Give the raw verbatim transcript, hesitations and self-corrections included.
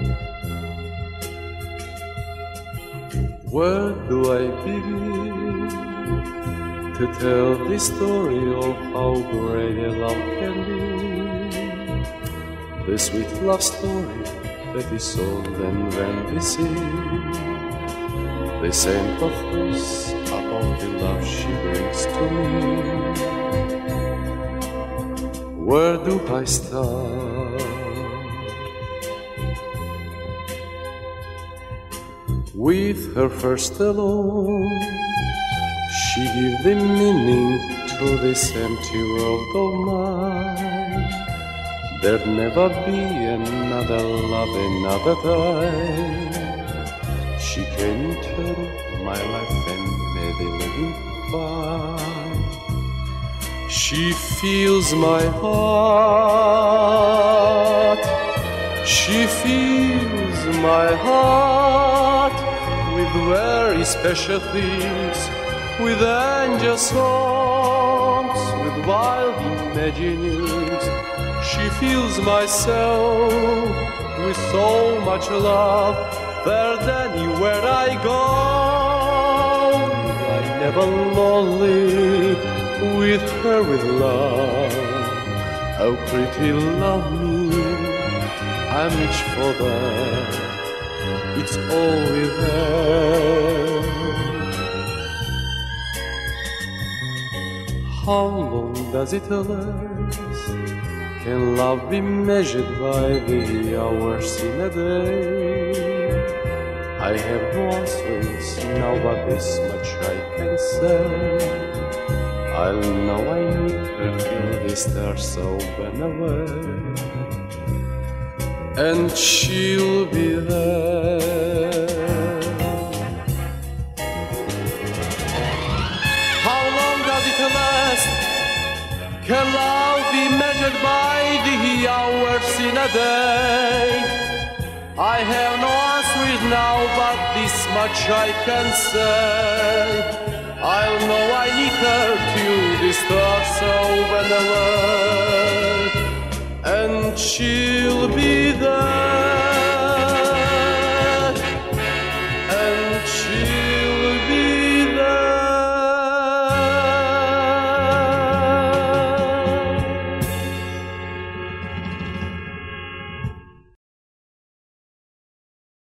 Where do I begin to tell the story of how great a love can be? The sweet love story that is old and when we sing the same pathos about the love she brings to me. Where do I start? With her first alone, she gave the meaning to this empty world of mine. There'd never be another love, another time. She came into my life and made a living fine. She fills my heart. She fills my heart with very special things, with angel songs, with wild imaginings. She fills my soul with so much love that anywhere I go, I'm never lonely with her, with love. How pretty love me, I'm rich for that. It's all with her. How long does it last? Can love be measured by the hours in a day? I have no answers now, but this much I can say. I'll know I need her till the stars open away, and she'll be there. How long does it last? Can love be measured by the hours in a day? I have no answers now, but this much I can say. I'll know I need her till the stars open away, and she'll be there.